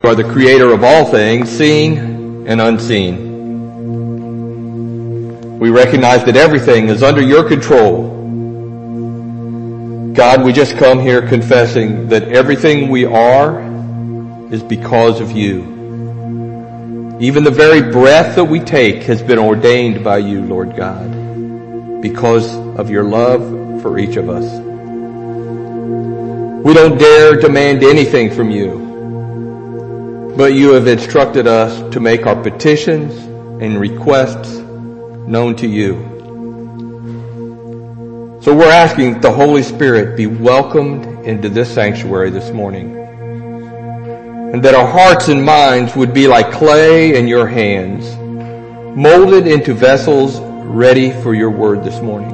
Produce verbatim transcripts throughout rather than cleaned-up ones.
are the creator of all things, seen and unseen. We recognize that everything is under your control. God, we just come here confessing that everything we are is because of you. Even the very breath that we take has been ordained by you, Lord God, because of your love for each of us. We don't dare demand anything from you, but you have instructed us to make our petitions and requests known to you. So we're asking that the Holy Spirit be welcomed into this sanctuary this morning, and that our hearts and minds would be like clay in your hands, molded into vessels ready for your word this morning.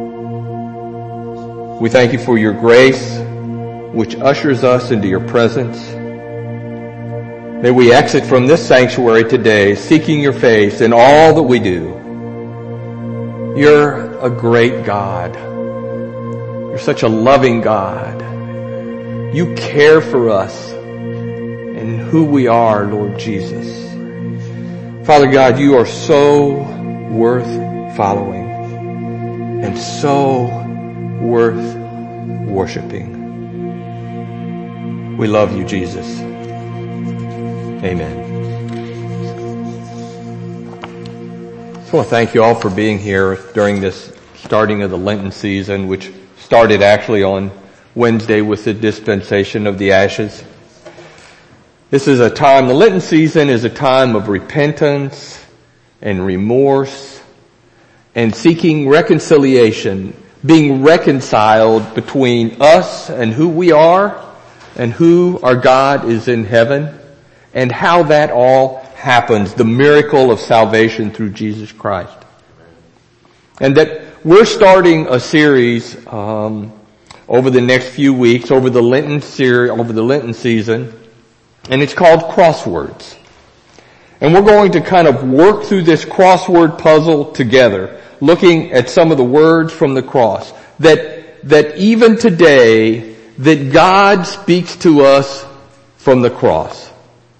We thank you for your grace, which ushers us into your presence. May we exit from this sanctuary today seeking your face in all that we do. You're a great God. You're such a loving God. You care for us and who we are, Lord Jesus. Father God, you are so worth following and so worth worshiping. We love you, Jesus. Amen. So I want to thank you all for being here during this starting of the Lenten season, which started actually on Wednesday with the dispensation of the ashes. This is a time, the Lenten season is a time of repentance and remorse and seeking reconciliation, being reconciled between us and who we are and who our God is in heaven, and how that all happens, the miracle of salvation through Jesus Christ. And that we're starting a series um, over the next few weeks, over the Lenten series, over the Lenten season, and it's called Crosswords. And we're going to kind of work through this crossword puzzle together, looking at some of the words from the cross. That that even today, that God speaks to us from the cross.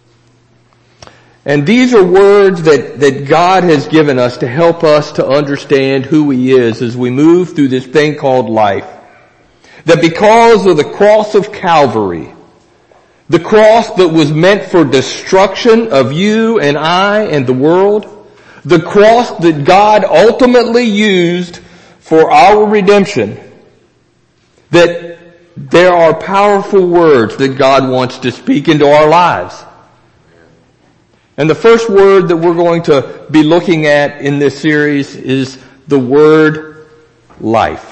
And these are words that, that God has given us to help us to understand who He is as we move through this thing called life. That because of the cross of Calvary, the cross that was meant for destruction of you and I and the world, the cross that God ultimately used for our redemption, that there are powerful words that God wants to speak into our lives. And the first word that we're going to be looking at in this series is the word life.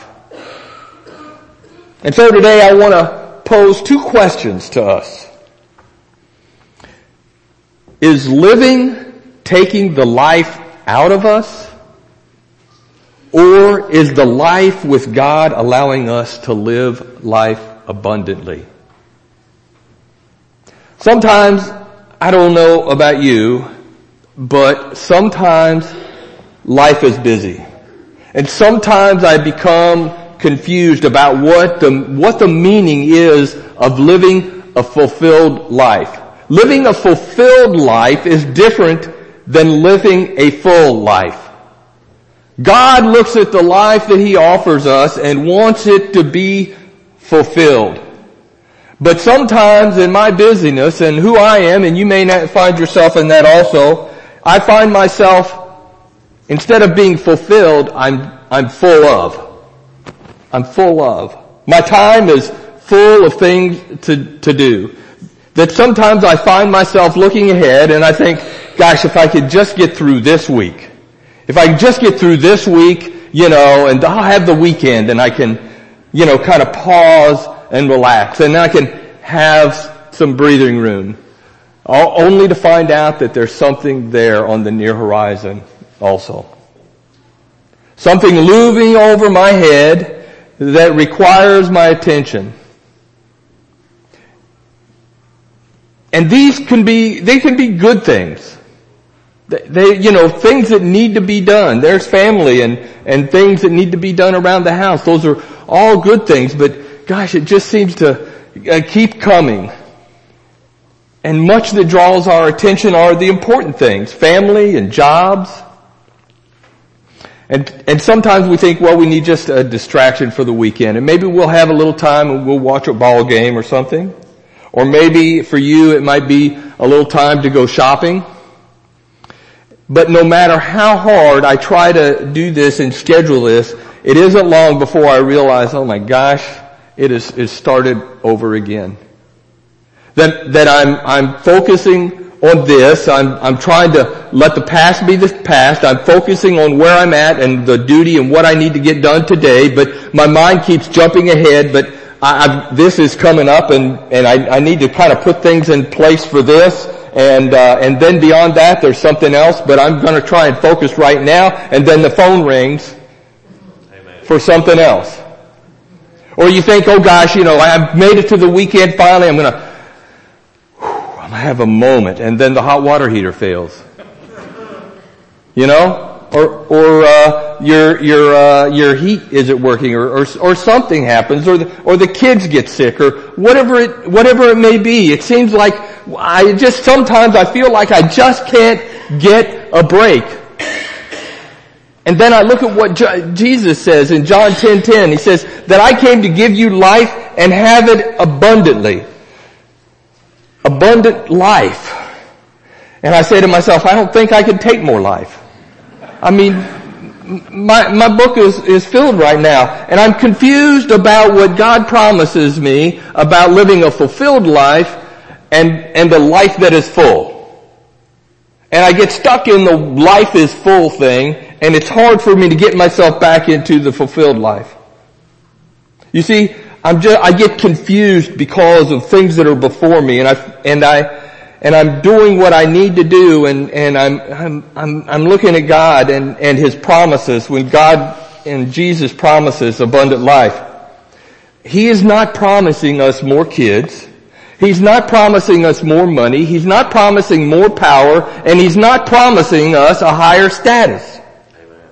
And so today I want to pose two questions to us. Is living taking the life out of us? Or is the life with God allowing us to live life abundantly? Sometimes, I don't know about you, but sometimes life is busy. And sometimes I become confused about what the, what the meaning is of living a fulfilled life. Living a fulfilled life is different than living a full life. God looks at the life that He offers us and wants it to be fulfilled. But sometimes in my busyness and who I am, and you may not find yourself in that also, I find myself, instead of being fulfilled, I'm, I'm full of. I'm full of. My time is full of things to, to do. That sometimes I find myself looking ahead and I think, gosh, if I could just get through this week. If I can just get through this week, you know, and I'll have the weekend and I can, you know, kind of pause and relax, and I can have some breathing room, all, only to find out that there's something there on the near horizon also. Something looming over my head that requires my attention. And these can be, they can be good things. They, you know, things that need to be done. There's family and, and things that need to be done around the house. Those are all good things, but gosh, it just seems to uh, keep coming. and much that draws our attention are the important things, family and jobs. And, and sometimes we think, well, we need just a distraction for the weekend, and maybe we'll have a little time and we'll watch a ball game or something. Or maybe for you it might be a little time to go shopping. But no matter how hard I try to do this and schedule this, it isn't long before I realize, oh my gosh, it is, it started over again. That, that I'm, I'm focusing on this. I'm, I'm trying to let the past be the past. I'm focusing on where I'm at and the duty and what I need to get done today, but my mind keeps jumping ahead, but I, I've, this is coming up and, and I, I need to kind of put things in place for this. And, uh, and then beyond that, there's something else, but I'm gonna try and focus right now, and then the phone rings Amen. For something else. Or you think, oh gosh, you know, I've made it to the weekend finally, I'm gonna, whew, I'm gonna have a moment, and then the hot water heater fails. You know? Or, or, uh, your, your, uh, your heat isn't working, or, or, or something happens, or the, or the kids get sick, or whatever it, whatever it may be. It seems like I just, sometimes I feel like I just can't get a break. And then I look at what Jo- Jesus says in John ten ten. He says that I came to give you life and have it abundantly. Abundant life. And I say to myself, I don't think I could take more life. I mean, my, my book is, is filled right now, and I'm confused about what God promises me about living a fulfilled life and, and the life that is full. And I get stuck in the life is full thing, and it's hard for me to get myself back into the fulfilled life. You see, I'm just, I get confused because of things that are before me, and I, and I, And I'm doing what I need to do, and, and I'm, I'm, I'm, I'm looking at God and, and His promises. When God and Jesus promises abundant life, He is not promising us more kids. He's not promising us more money. He's not promising more power, and He's not promising us a higher status. Amen.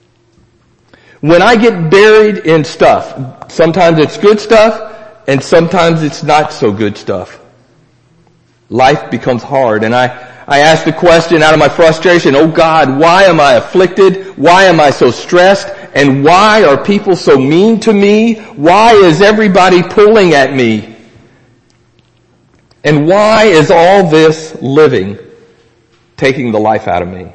When I get buried in stuff, sometimes it's good stuff, and sometimes it's not so good stuff. Life becomes hard, and I, I ask the question out of my frustration, oh God, why am I afflicted? Why am I so stressed? And why are people so mean to me? Why is everybody pulling at me? And why is all this living taking the life out of me?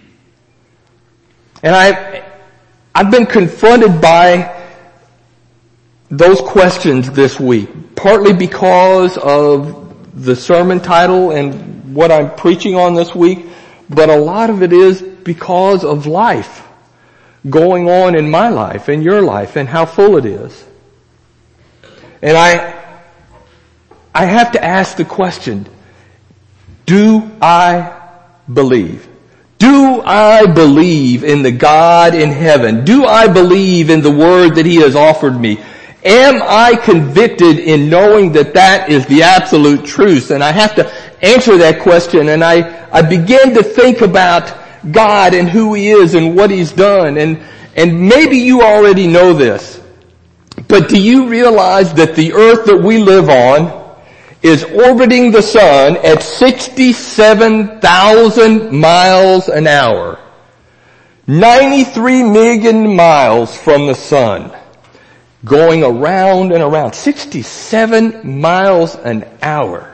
And I, I've been confronted by those questions this week, partly because of the sermon title and what I'm preaching on this week, but a lot of it is because of life going on in my life and your life and how full it is. And I, I have to ask the question, do I believe? Do I believe in the God in heaven? Do I believe in the word that He has offered me? Am I convicted in knowing that that is the absolute truth? And I have to answer that question, and I, I begin to think about God and who He is and what He's done. And, and maybe you already know this, but do you realize that the earth that we live on is orbiting the sun at sixty-seven thousand miles an hour? ninety-three million miles from the sun. Going around and around, sixty-seven miles an hour.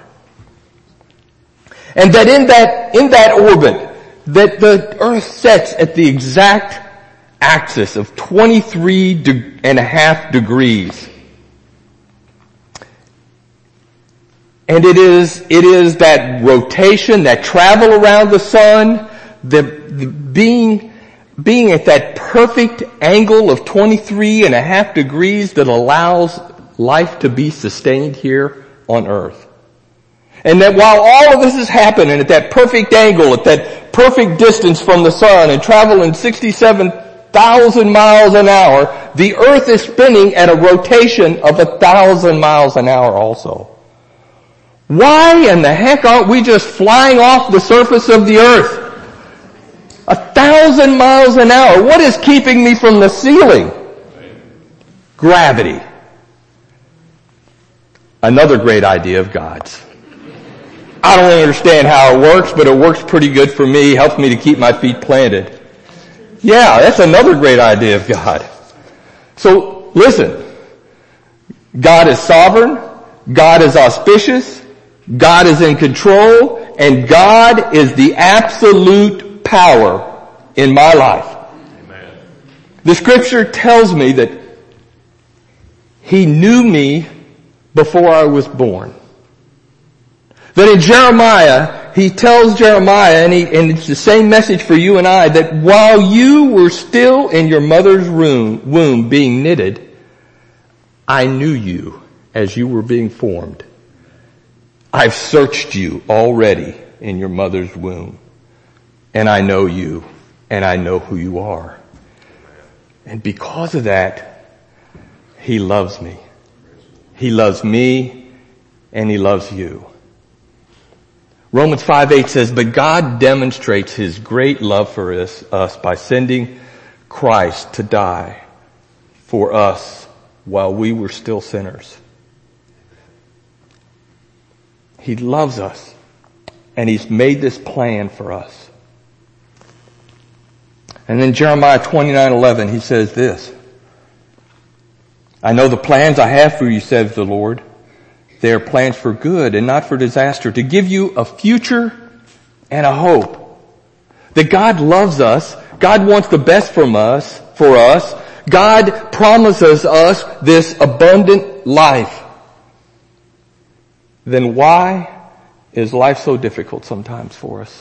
And that in that, in that orbit, that the earth sets at the exact axis of twenty-three de- and a half degrees. And it is, it is that rotation, that travel around the sun, the, the being being at that perfect angle of twenty-three and a half degrees that allows life to be sustained here on earth. And that while all of this is happening at that perfect angle, at that perfect distance from the sun and traveling sixty-seven thousand miles an hour, the earth is spinning at a rotation of a thousand miles an hour also. Why in the heck aren't we just flying off the surface of the earth? A thousand miles an hour. What is keeping me from the ceiling? Gravity. Another great idea of God's. I don't understand how it works, but it works pretty good for me, helps me to keep my feet planted. Yeah, that's another great idea of God. So, listen. God is sovereign, God is auspicious, God is in control, and God is the absolute power in my life. Amen. The scripture tells me that He knew me before I was born. That in Jeremiah, He tells Jeremiah, and, he, and it's the same message for you and I, that while you were still in your mother's womb, womb being knitted, I knew you as you were being formed. I've searched you already in your mother's womb. And I know you, and I know who you are. And because of that, He loves me. He loves me, and He loves you. Romans five eight says, but God demonstrates His great love for us, us by sending Christ to die for us while we were still sinners. He loves us, and He's made this plan for us. And then Jeremiah twenty-nine eleven, He says this, I know the plans I have for you, says the Lord. They are plans for good and not for disaster, to give you a future and a hope. That God loves us. God wants the best from us, for us. God promises us this abundant life. Then why is life so difficult sometimes for us?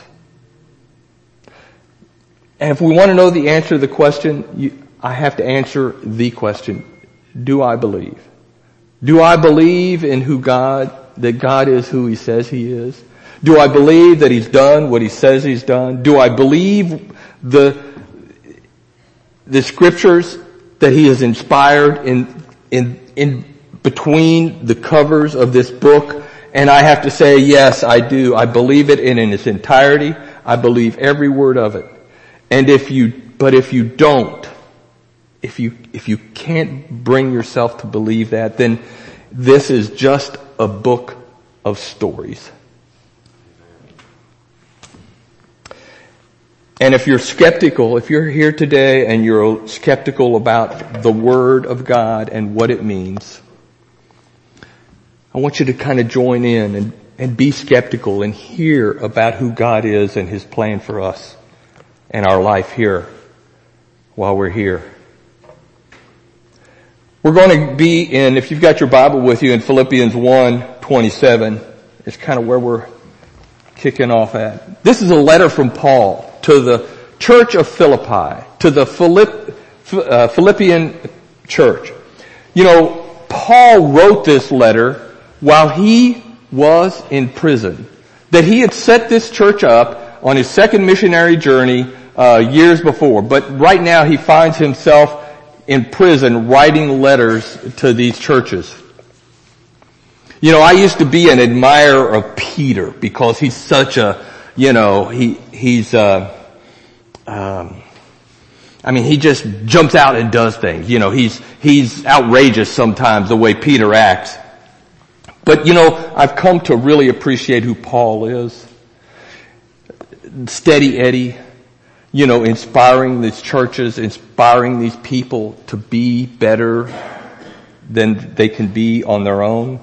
And if we want to know the answer to the question, you, I have to answer the question. Do I believe? Do I believe in who God, that God is who He says He is? Do I believe that He's done what He says He's done? Do I believe the, the scriptures that He has inspired in, in, in between the covers of this book? And I have to say, yes, I do. I believe it in, in its entirety. I believe every word of it. And if you, but if you don't, if you, if you can't bring yourself to believe that, then this is just a book of stories. And if you're skeptical, if you're here today and you're skeptical about the Word of God and what it means, I want you to kind of join in and, and be skeptical and hear about who God is and His plan for us and our life here while we're here. We're going to be in, if you've got your Bible with you, in Philippians one twenty-seven. It's kind of where we're kicking off at. This is a letter from Paul to the church of Philippi, to the Philipp, uh, Philippian church. You know, Paul wrote this letter while he was in prison. That he had set this church up on his second missionary journey uh, years before. But right now he finds himself in prison writing letters to these churches. You know, I used to be an admirer of Peter because he's such a, you know, he, he's, uh, um, I mean, he just jumps out and does things. You know, he's, he's outrageous sometimes the way Peter acts. But you know, I've come to really appreciate who Paul is. Steady Eddie. You know, inspiring these churches, inspiring these people to be better than they can be on their own.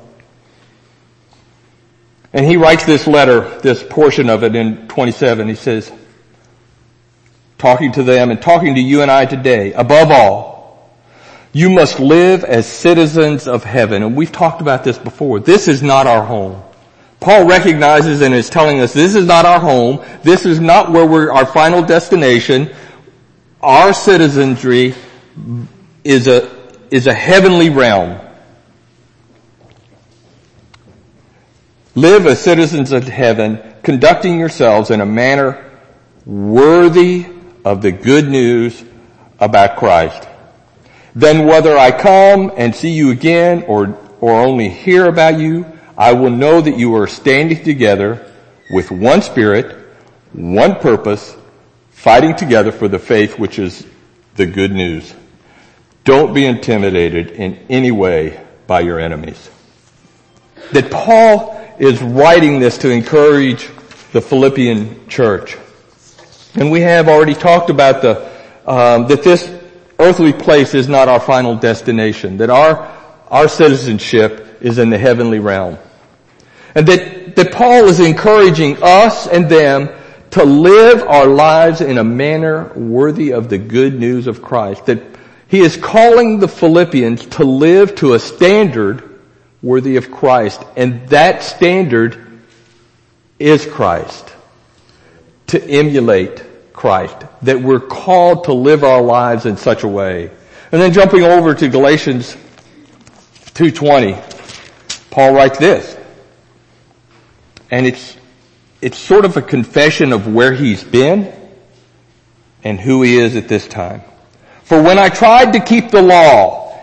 And he writes this letter, this portion of it in twenty-seven. He says, talking to them and talking to you and I today, above all, you must live as citizens of heaven. And we've talked about this before. This is not our home. Paul recognizes and is telling us this is not our home. This is not where we're our final destination. Our citizenry is a, is a heavenly realm. Live as citizens of heaven, conducting yourselves in a manner worthy of the good news about Christ. Then whether I come and see you again or, or only hear about you, I will know that you are standing together with one spirit, one purpose, fighting together for the faith which is the good news. Don't be intimidated in any way by your enemies. That Paul is writing this to encourage the Philippian church. And we have already talked about the, um, that this earthly place is not our final destination, that our, our citizenship is in the heavenly realm. And that, that Paul is encouraging us and them to live our lives in a manner worthy of the good news of Christ. That he is calling the Philippians to live to a standard worthy of Christ. And that standard is Christ. To emulate Christ. That we're called to live our lives in such a way. And then jumping over to Galatians two twenty, Paul writes this. And it's, it's sort of a confession of where he's been and who he is at this time. For when I tried to keep the law,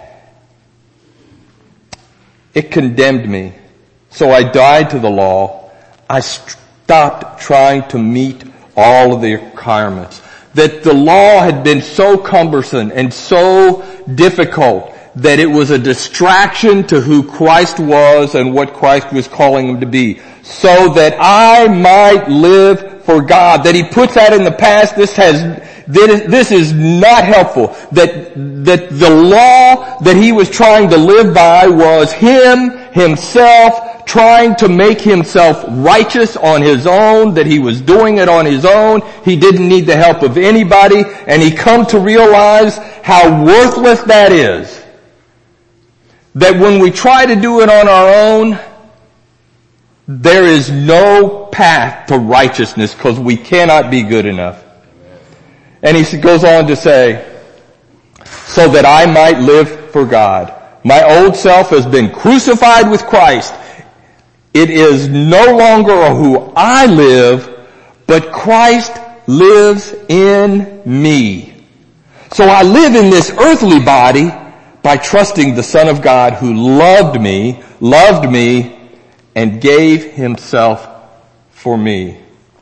it condemned me. So I died to the law. I stopped trying to meet all of the requirements. That the law had been so cumbersome and so difficult that it was a distraction to who Christ was and what Christ was calling him to be. So that I might live for God. That he puts that in the past. This has, this is not helpful. That, that the law that he was trying to live by was him, himself, trying to make himself righteous on his own, that he was doing it on his own. He didn't need the help of anybody, and he come to realize how worthless that is. That when we try to do it on our own, there is no path to righteousness because we cannot be good enough. And he goes on to say, so that I might live for God. My old self has been crucified with Christ. It is no longer who I live, but Christ lives in me. So I live in this earthly body by trusting the Son of God who loved me, loved me, and gave himself for me.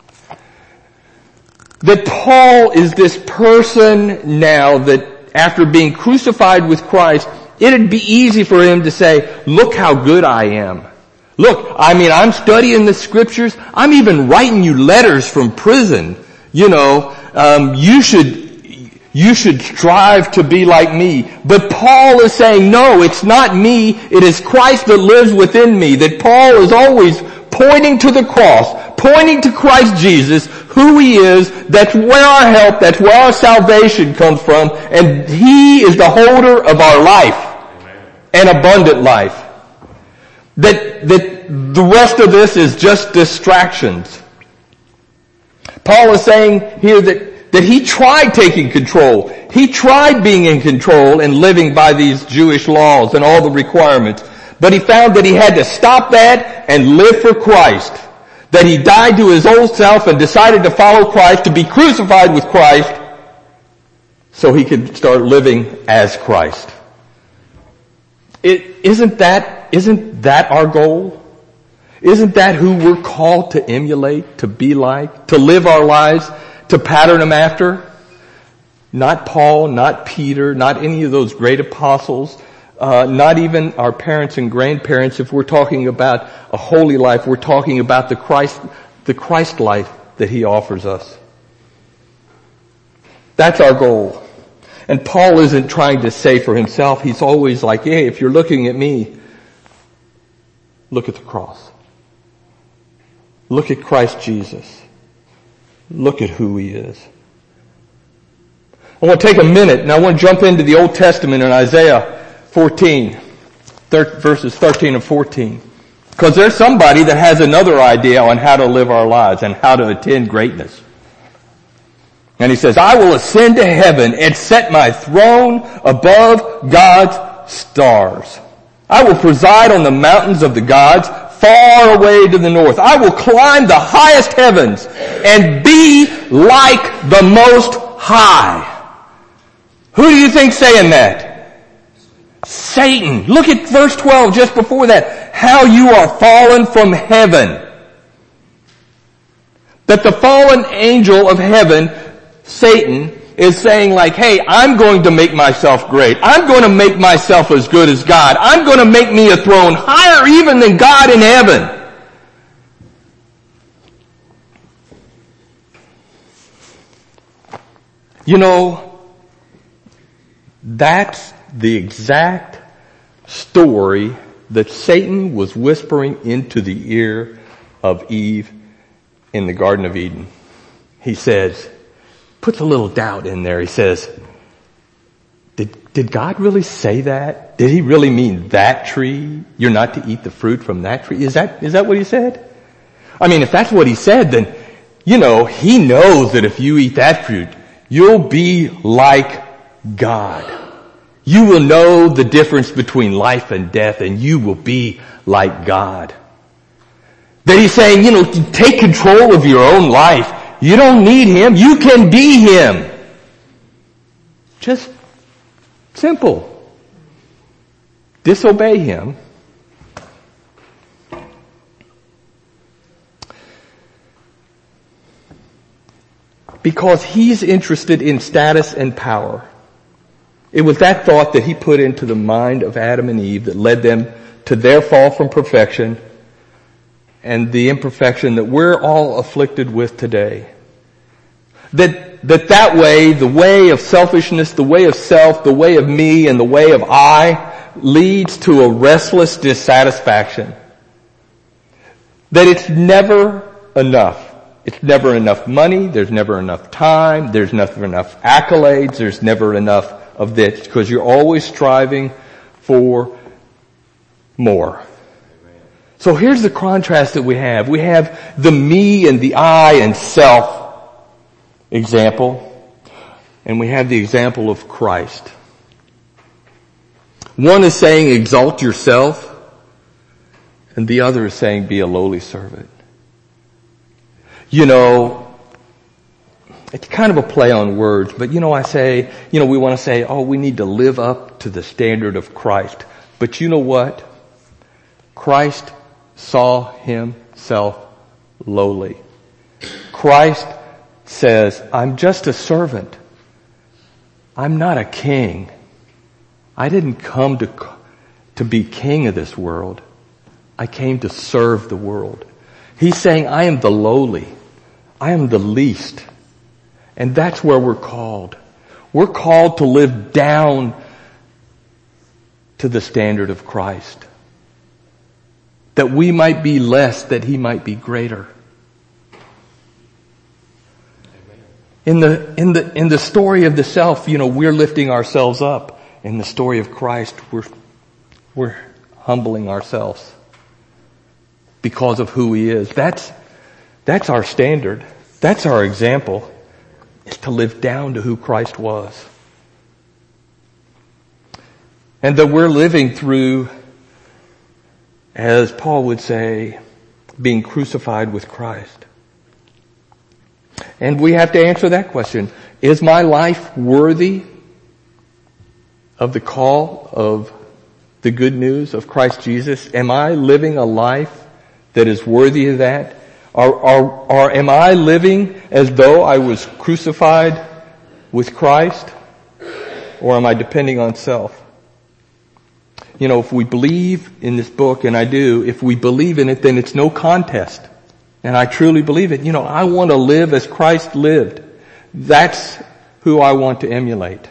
That Paul is this person now that after being crucified with Christ, it'd be easy for him to say, look how good I am. Look, I mean, I'm studying the scriptures. I'm even writing you letters from prison. You know, um, you should, you should strive to be like me. But Paul is saying, no, it's not me. It is Christ that lives within me. That Paul is always pointing to the cross, pointing to Christ Jesus, who he is. That's where our help, that's where our salvation comes from. And he is the holder of our life. Amen. And abundant life. That, that the rest of this is just distractions. Paul is saying here that, that he tried taking control. He tried being in control and living by these Jewish laws and all the requirements. But he found that he had to stop that and live for Christ. That he died to his old self and decided to follow Christ, to be crucified with Christ, so he could start living as Christ. It, isn't that, isn't that our goal? Isn't that who we're called to emulate, to be like, to live our lives, to pattern them after? Not Paul, not Peter, not any of those great apostles, uh, not even our parents and grandparents. If we're talking about a holy life, we're talking about the Christ, the Christ life that he offers us. That's our goal. And Paul isn't trying to say for himself, he's always like, hey, if you're looking at me, look at the cross. Look at Christ Jesus. Look at who he is. I want to take a minute and I want to jump into the Old Testament in Isaiah fourteen, verses thirteen and fourteen. Because there's somebody that has another idea on how to live our lives and how to attain greatness. And he says, I will ascend to heaven and set my throne above God's stars. I will preside on the mountains of the gods far away to the north. I will climb the highest heavens and be like the Most High. Who do you think's saying that? Satan. Look at verse twelve just before that. How you are fallen from heaven. That the fallen angel of heaven, Satan, is saying like, hey, I'm going to make myself great. I'm going to make myself as good as God. I'm going to make me a throne higher even than God in heaven. You know, that's the exact story that Satan was whispering into the ear of Eve in the Garden of Eden. He says, puts a little doubt in there. He says, did, did God really say that? Did he really mean that tree? You're not to eat the fruit from that tree? Is that, is that what he said? I mean, if that's what he said, then, you know, he knows that if you eat that fruit, you'll be like God. You will know the difference between life and death, and you will be like God. That he's saying, you know, take control of your own life. You don't need him. You can be him. Just simple. Disobey him. Because he's interested in status and power. It was that thought that he put into the mind of Adam and Eve that led them to their fall from perfection and the imperfection that we're all afflicted with today. That, that that way, the way of selfishness, the way of self, the way of me, and the way of I leads to a restless dissatisfaction. That it's never enough. It's never enough money, there's never enough time, there's never enough accolades, there's never enough of this, because you're always striving for more. So here's the contrast that we have. We have the me and the I and self example, and we have the example of Christ. One is saying exalt yourself, and the other is saying be a lowly servant. You know, it's kind of a play on words, but you know, I say, you know, we want to say, oh, we need to live up to the standard of Christ. But you know what? Christ saw himself lowly. Christ says, I'm just a servant. I'm not a king. I didn't come to, to be king of this world. I came to serve the world. He's saying, I am the lowly. I am the least. And that's where we're called. We're called to live down to the standard of Christ. That we might be less, that he might be greater. In the, in the, in the story of the self, you know, we're lifting ourselves up. In the story of Christ, we're, we're humbling ourselves because of who he is. That's, that's our standard. That's our example, is to live down to who Christ was. And that we're living through, as Paul would say, being crucified with Christ. And we have to answer that question. Is my life worthy of the call of the good news of Christ Jesus? Am I living a life that is worthy of that? Or, or, or am I living as though I was crucified with Christ? Or am I depending on self? You know, if we believe in this book, and I do, if we believe in it, then it's no contest. And I truly believe it. You know, I want to live as Christ lived. That's who I want to emulate.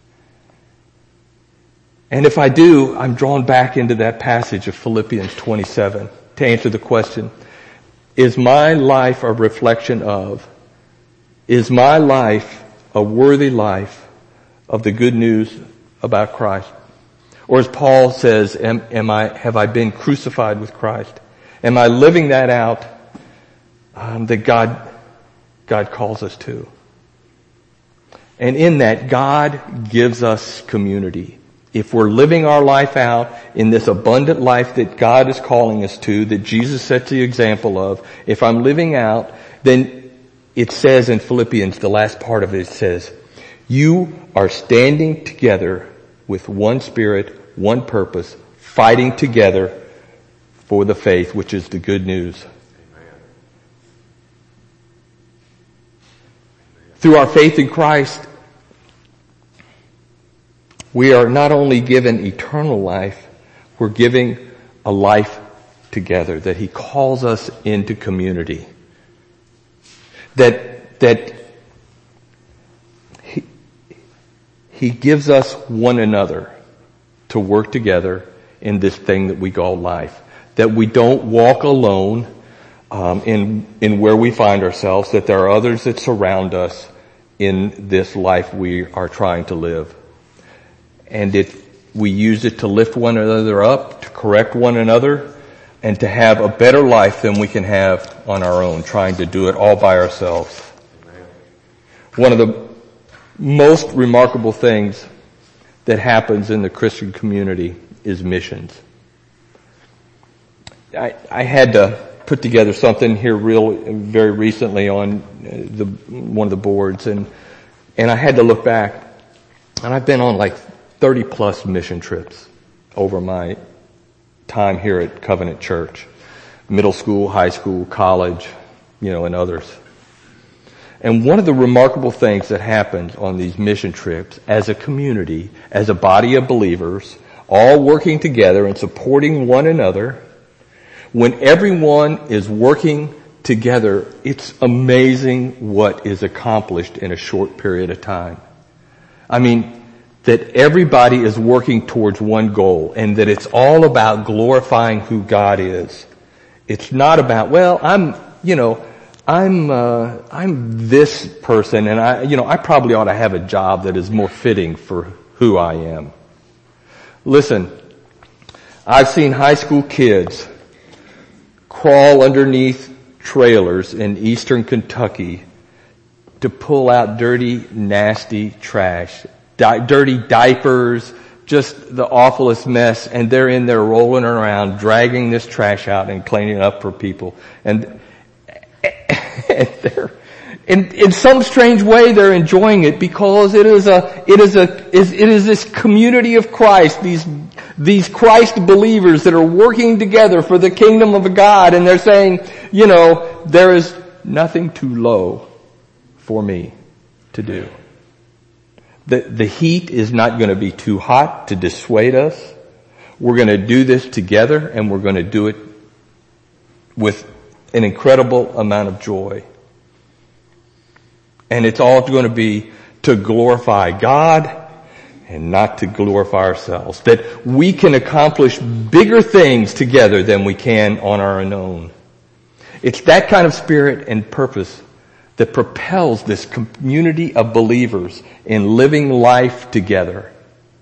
And if I do, I'm drawn back into that passage of Philippians twenty-seven to answer the question, is my life a reflection of, is my life a worthy life of the good news about Christ? Or as Paul says, am, am I, have I been crucified with Christ? Am I living that out um, that God, God calls us to? And in that, God gives us community. If we're living our life out in this abundant life that God is calling us to, that Jesus sets the example of, if I'm living out, then it says in Philippians, the last part of it says, you are standing together with one spirit, one purpose, fighting together for the faith, which is the good news. Amen. Through our faith in Christ, we are not only given eternal life, we're giving a life together, that he calls us into community. That, that he, He gives us one another to work together in this thing that we call life. That we don't walk alone um, in in where we find ourselves, that there are others that surround us in this life we are trying to live. And it, we use it to lift one another up, to correct one another, and to have a better life than we can have on our own, trying to do it all by ourselves. One of the most remarkable things that happens in the Christian community is missions. I, I had to put together something here real, very recently on the, one of the boards, and, and I had to look back, and I've been on like thirty plus mission trips over my time here at Covenant Church. Middle school, high school, college, you know, and others. And one of the remarkable things that happens on these mission trips as a community, as a body of believers, all working together and supporting one another, when everyone is working together, it's amazing what is accomplished in a short period of time. I mean, that everybody is working towards one goal, and that it's all about glorifying who God is. It's not about, well, I'm, you know, I'm, uh, I'm this person, and I, you know, I probably ought to have a job that is more fitting for who I am. Listen, I've seen high school kids crawl underneath trailers in eastern Kentucky to pull out dirty, nasty trash, di- dirty diapers, just the awfulest mess, and they're in there rolling around, dragging this trash out and cleaning it up for people. And, and they're, in, in some strange way, they're enjoying it because it is a, it is a, is, it is this community of Christ, these, these Christ believers that are working together for the kingdom of God, and they're saying, you know, there is nothing too low for me to do. The, the heat is not going to be too hot to dissuade us. We're going to do this together, and we're going to do it with an incredible amount of joy. And it's all going to be to glorify God and not to glorify ourselves. That we can accomplish bigger things together than we can on our own. It's that kind of spirit and purpose that propels this community of believers in living life together.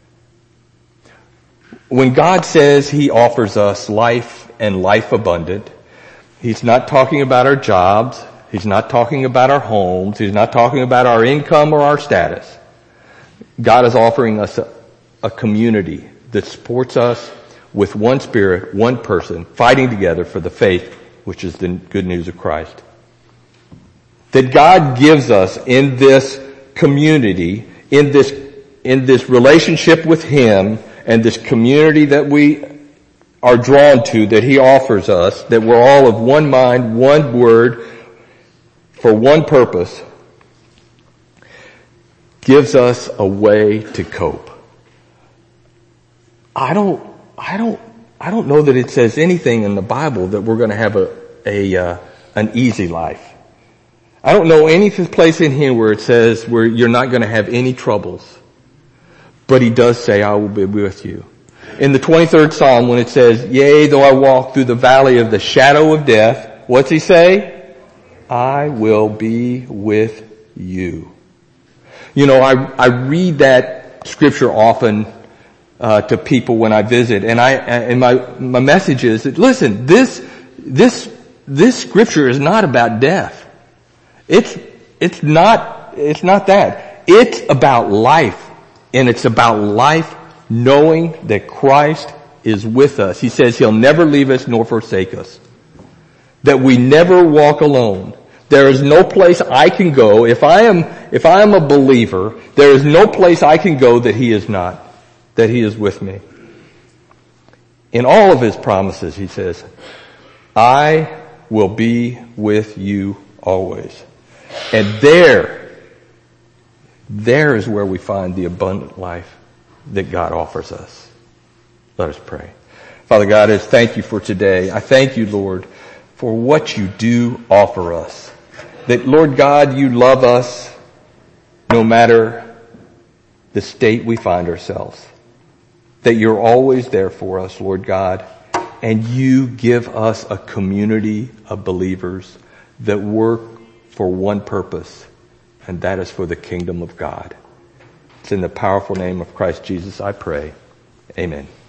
When God says He offers us life and life abundant, He's not talking about our jobs. He's not talking about our homes. He's not talking about our income or our status. God is offering us a, a community that supports us with one spirit, one person, fighting together for the faith, which is the good news of Christ. That God gives us in this community, in this, in this relationship with Him, and this community that we are drawn to, that He offers us, that we're all of one mind, one word, for one purpose, gives us a way to cope. I don't, I don't, I don't know that it says anything in the Bible that we're going to have a, a, uh, an easy life. I don't know any place in here where it says where you're not going to have any troubles. But He does say, I will be with you. In the twenty-third Psalm, when it says, yea, though I walk through the valley of the shadow of death, what's He say? I will be with you. You know, I, I read that scripture often, uh, to people when I visit, and I, and my, my message is that, listen, this, this, this scripture is not about death. It's, it's not, it's not that. It's about life. And it's about life knowing that Christ is with us. He says He'll never leave us nor forsake us. That we never walk alone. There is no place I can go. If I am, if I am a believer, there is no place I can go that He is not, that He is with me. In all of His promises, He says, I will be with you always. And there, there is where we find the abundant life that God offers us. Let us pray. Father God, I thank You for today. I thank You, Lord, for what You do offer us. That, Lord God, You love us no matter the state we find ourselves. That you're always there for us, Lord God, and you give us a community of believers that work for one purpose, and that is for the kingdom of God. It's in the powerful name of Christ Jesus I pray. Amen.